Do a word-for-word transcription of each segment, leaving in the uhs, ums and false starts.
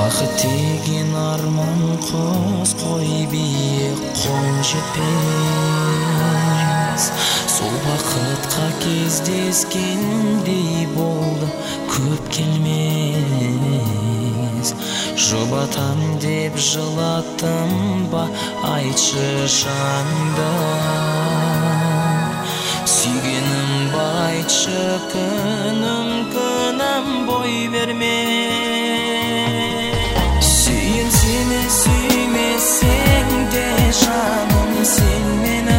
Бақыт деген арман құс қой биік қол жетпес. Сол бақытқа кездескендей болды көп келмес. Жұбатам деп жылаттым ба айтшы жаныңда. Сүйгенім ба айтшы күнім күнім бой берме. Сүйем сені сүймесең де жаным сен мені.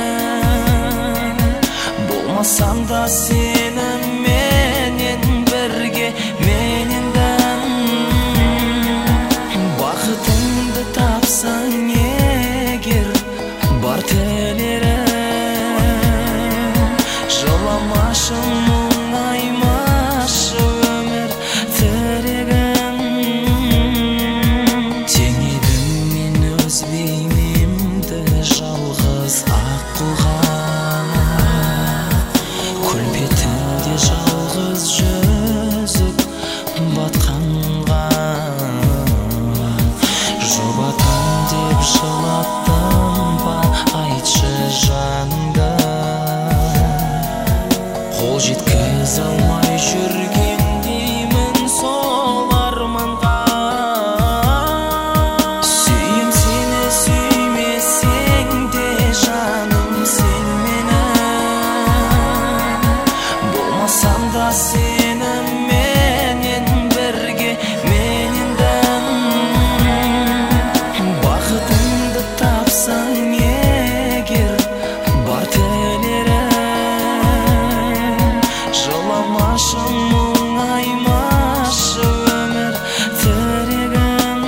Болмасам да сенің менен бірге менен бақытыңды тапсаң егер бар тілерім. Жыламашы мұңаймашы өмір тірегім. Теңедім мен өз бейнемді жалғыз аққуға. Көл бетінде жалғыз жүзіп батқанға. Жұбатам деп жылаттым ба айтшы жаныңда. Қол жеткізе алмай жүргендеймін сол арманға. Сүйем сені сүймесең де жаным сен мені. Болмасам да сенің менен бірге менен бақытыңды тапсаң егер бар тілерім. Жыламашы мұңаймашы өмір тірегім.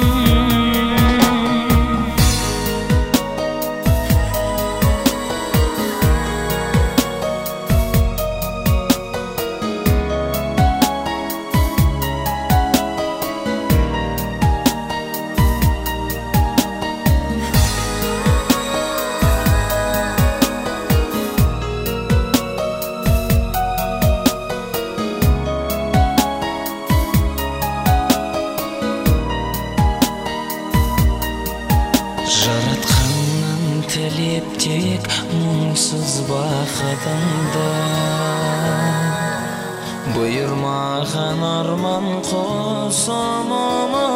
Жаратқаннан тілеп тек мұңсыз бақытыңды. Бұйырмаған арман құсым